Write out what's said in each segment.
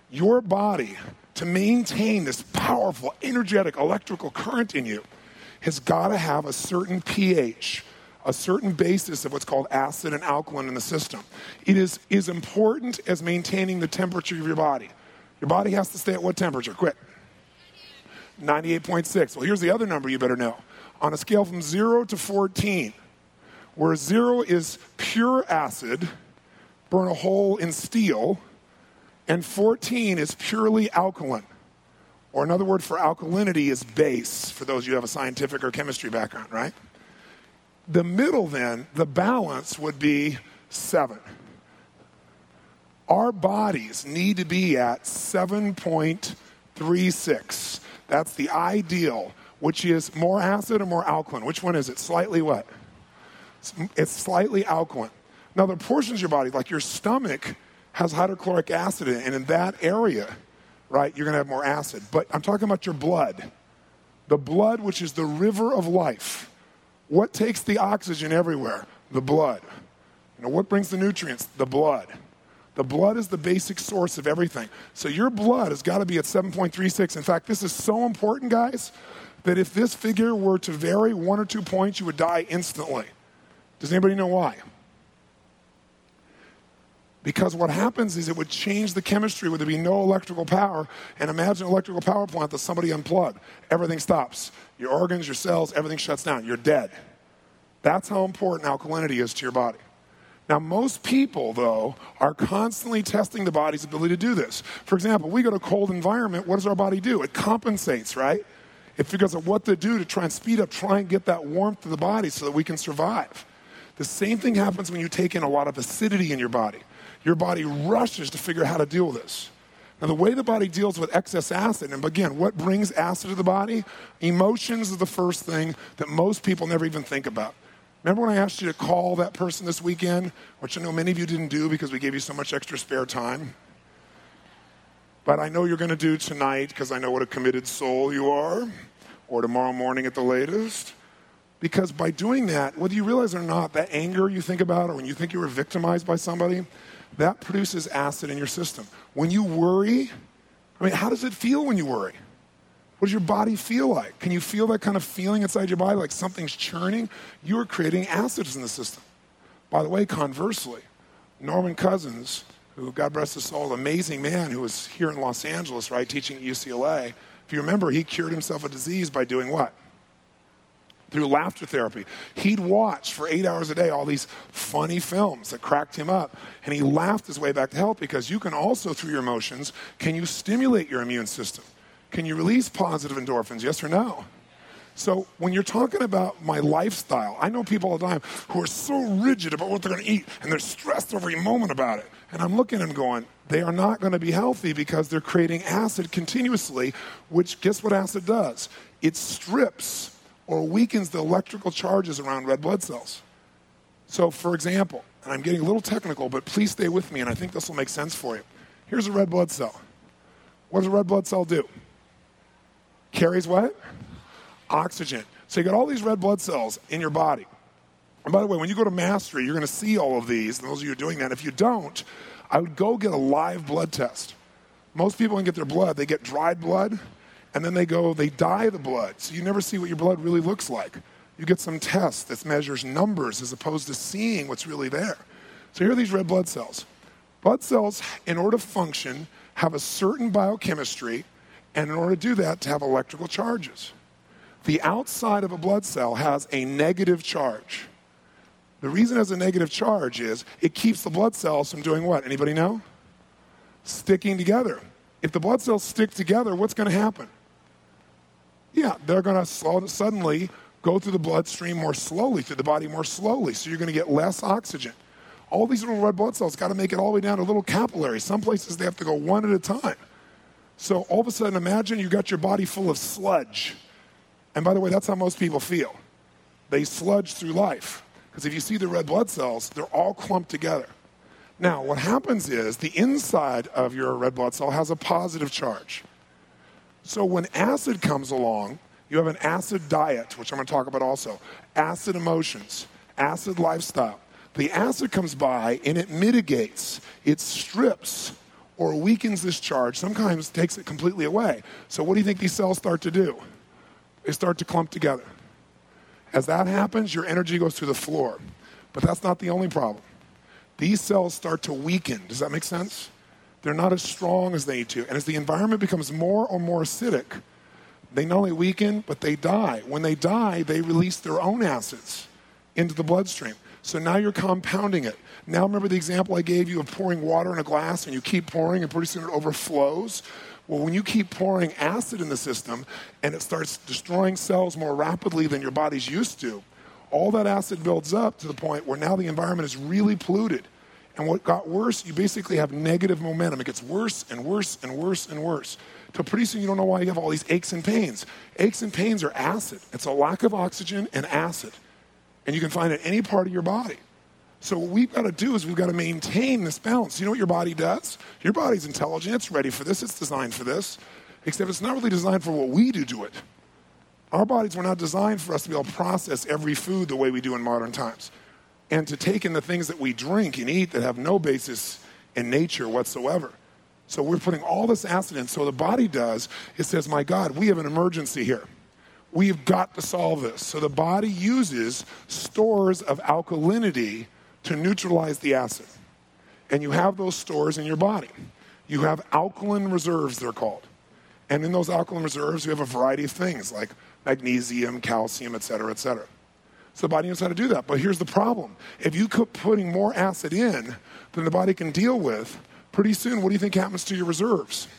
your body, to maintain this powerful, energetic, electrical current in you, has got to have a certain pH, a certain basis of what's called acid and alkaline in the system. It is as important as maintaining the temperature of your body. Your body has to stay at what temperature? Quick. 98.6. Well, here's the other number you better know. On a scale from 0 to 14, where 0 is pure acid, burn a hole in steel, and 14 is purely alkaline. Or another word for alkalinity is base, for those of you who have a scientific or chemistry background, right? The middle then, the balance would be 7. Our bodies need to be at 7.36. That's the ideal, which is more acid or more alkaline. Which one is it? Slightly what? It's slightly alkaline. Now, the portions of your body, like your stomach, has hydrochloric acid in it, and in that area, right, you're going to have more acid. But I'm talking about your blood. The blood, which is the river of life. What takes the oxygen everywhere? The blood. You know, what brings the nutrients? The blood. The blood is the basic source of everything. So your blood has got to be at 7.36. In fact, this is so important, guys, that if this figure were to vary 1 or 2 points, you would die instantly. Does anybody know why? Because what happens is it would change the chemistry where there'd be no electrical power. And imagine an electrical power plant that somebody unplugged. Everything stops. Your organs, your cells, everything shuts down. You're dead. That's how important alkalinity is to your body. Now, most people, though, are constantly testing the body's ability to do this. For example, we go to a cold environment. What does our body do? It compensates, right? It figures out what to do to try and speed up, try and get that warmth to the body so that we can survive. The same thing happens when you take in a lot of acidity in your body. Your body rushes to figure out how to deal with this. Now, the way the body deals with excess acid, and again, what brings acid to the body? Emotions is the first thing that most people never even think about. Remember when I asked you to call that person this weekend, which I know many of you didn't do because we gave you so much extra spare time? But I know you're going to do tonight because I know what a committed soul you are, or tomorrow morning at the latest. Because by doing that, whether you realize it or not, that anger you think about, or when you think you were victimized by somebody, that produces acid in your system. When you worry, I mean, how does it feel when you worry? What does your body feel like? Can you feel that kind of feeling inside your body, like something's churning? You're creating acids in the system. By the way, conversely, Norman Cousins, who, God bless his soul, an amazing man who was here in Los Angeles, right, teaching at UCLA. If you remember, he cured himself of disease by doing what? Through laughter therapy. He'd watch for 8 hours a day all these funny films that cracked him up, and he laughed his way back to health because you can also, through your emotions, can you stimulate your immune system? Can you release positive endorphins, yes or no? So when you're talking about my lifestyle, I know people all the time who are so rigid about what they're going to eat, and they're stressed every moment about it. And I'm looking at them going, they are not going to be healthy because they're creating acid continuously, which, guess what acid does? It strips or weakens the electrical charges around red blood cells. So, for example, and I'm getting a little technical, but please stay with me, and I think this will make sense for you. Here's a red blood cell. What does a red blood cell do? Carries what? Oxygen. So you got all these red blood cells in your body. And by the way, when you go to Mastery, you're going to see all of these. And those of you who are doing that, if you don't, I would go get a live blood test. Most people can get their blood. They get dried blood, and then they dye the blood. So you never see what your blood really looks like. You get some test that measures numbers as opposed to seeing what's really there. So here are these red blood cells. Blood cells, in order to function, have a certain biochemistry, and in order to do that, to have electrical charges. The outside of a blood cell has a negative charge. The reason it has a negative charge is it keeps the blood cells from doing what? Anybody know? Sticking together. If the blood cells stick together, what's going to happen? Yeah, they're going to suddenly go through the bloodstream more slowly, through the body more slowly, so you're going to get less oxygen. All these little red blood cells got to make it all the way down to little capillaries. Some places they have to go one at a time. So all of a sudden, imagine you got your body full of sludge. And by the way, that's how most people feel. They sludge through life. Because if you see the red blood cells, they're all clumped together. Now, what happens is the inside of your red blood cell has a positive charge. So when acid comes along, you have an acid diet, which I'm going to talk about also. Acid emotions, acid lifestyle. The acid comes by and it mitigates, it strips, or weakens this charge, sometimes takes it completely away. So what do you think these cells start to do? They start to clump together. As that happens, your energy goes through the floor. But that's not the only problem. These cells start to weaken. Does that make sense? They're not as strong as they need to. And as the environment becomes more and more acidic, they not only weaken, but they die. When they die, they release their own acids into the bloodstream. So now you're compounding it. Now remember the example I gave you of pouring water in a glass and you keep pouring and pretty soon it overflows? Well, when you keep pouring acid in the system and it starts destroying cells more rapidly than your body's used to, all that acid builds up to the point where now the environment is really polluted. And what got worse, you basically have negative momentum. It gets worse and worse and worse and worse. Till pretty soon you don't know why you have all these aches and pains. Aches and pains are acid. It's a lack of oxygen and acid. And you can find it in any part of your body. So what we've got to do is we've got to maintain this balance. You know what your body does? Your body's intelligent. It's ready for this. It's designed for this. Except it's not really designed for what we do to it. Our bodies were not designed for us to be able to process every food the way we do in modern times. And to take in the things that we drink and eat that have no basis in nature whatsoever. So we're putting all this acid in. So the body does, it says, my God, we have an emergency here. We've got to solve this. So the body uses stores of alkalinity to neutralize the acid. And you have those stores in your body. You have alkaline reserves, they're called. And in those alkaline reserves, you have a variety of things like magnesium, calcium, et cetera, et cetera. So the body knows how to do that. But here's the problem. If you keep putting more acid in than the body can deal with, pretty soon, what do you think happens to your reserves?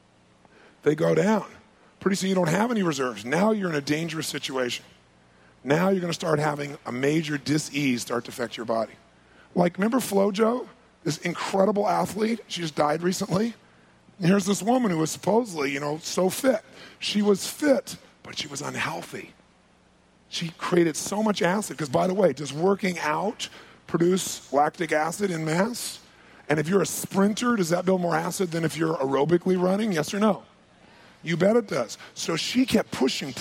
They go down. Pretty soon you don't have any reserves. Now you're in a dangerous situation. Now you're going to start having a major dis-ease start to affect your body. Like, remember FloJo, this incredible athlete? She just died recently. And here's this woman who was supposedly, so fit. She was fit, but she was unhealthy. She created so much acid. Because, by the way, does working out produce lactic acid in mass? And if you're a sprinter, does that build more acid than if you're aerobically running? Yes or no? You bet it does. So she kept pushing,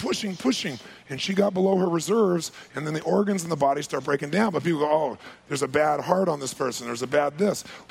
and she got below her reserves, and then the organs in the body start breaking down. But people go, oh, there's a bad heart on this person. There's a bad this.